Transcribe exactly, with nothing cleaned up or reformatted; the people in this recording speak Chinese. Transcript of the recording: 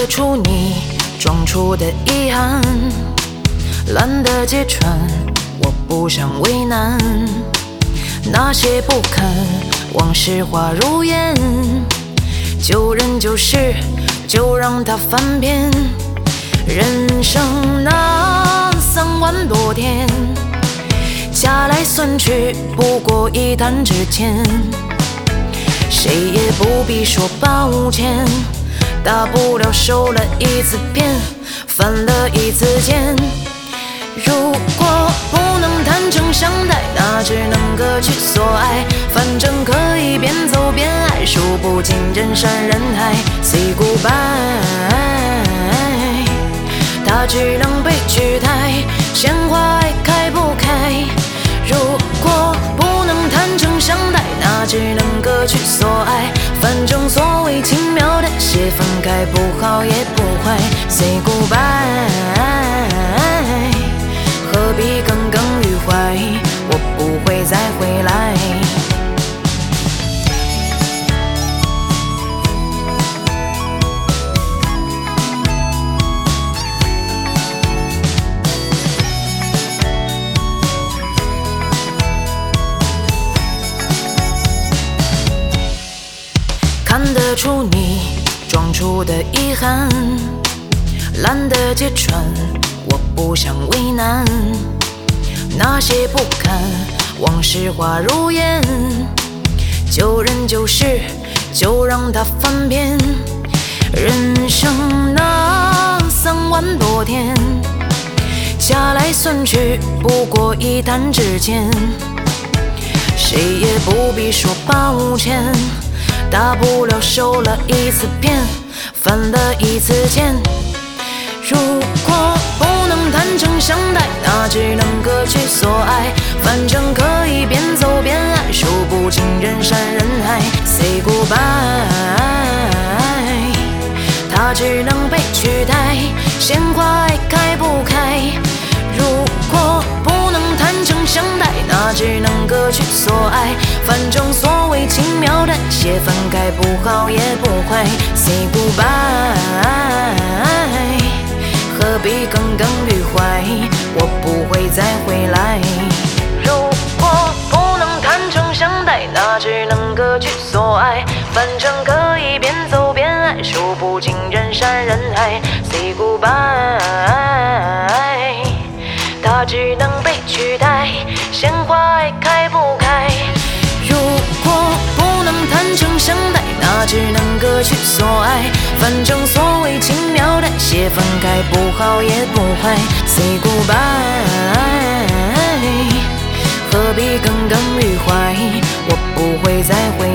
出你装出的遗憾，懒得揭穿，我不想为难。那些不堪往事化如烟，旧人旧事就让它翻篇。人生那三万多天，加来算去不过一弹指间。谁也不必说抱歉，大不了受了一次骗，犯了一次贱。如果不能坦诚相待，那只能各取所爱。反正可以边走边爱，数不尽人山人海。Say goodbye， 它只能被取代，鲜花爱开不开。如果不能坦诚相待，那只能各取所爱。反正所谓轻描淡写，分开不好也不坏。Say goodbye， 何必耿耿于怀？我不会再回来。看得出你装出的遗憾，懒得揭穿，我不想为难。那些不堪往事化如烟，旧人旧事就让它翻篇。人生那三万多天，加来算去不过一弹指间。谁也不必说抱歉，大不了受了一次骗，犯了一次贱。如果不能坦诚相待，那只能各取所爱。反正可以边走边爱，数不尽人山人海。Say goodbye， 它只能被取代，鲜花爱开不开。如果不能坦诚相待，那只能各取所爱。反正所谓轻描淡写，分开不好也不坏。Say goodbye， 何必耿耿于怀？我不会再回来。如果不能坦诚相待，那只能各取所爱。反正可以边走边爱，数不尽人山人海。Say goodbye， 它只能被取代，鲜花爱开不开。如果不能坦诚相待，那只能各取所爱。反正所谓轻描淡写，分开不好也不坏。Say goodbye， 何必耿耿于怀？我不会再回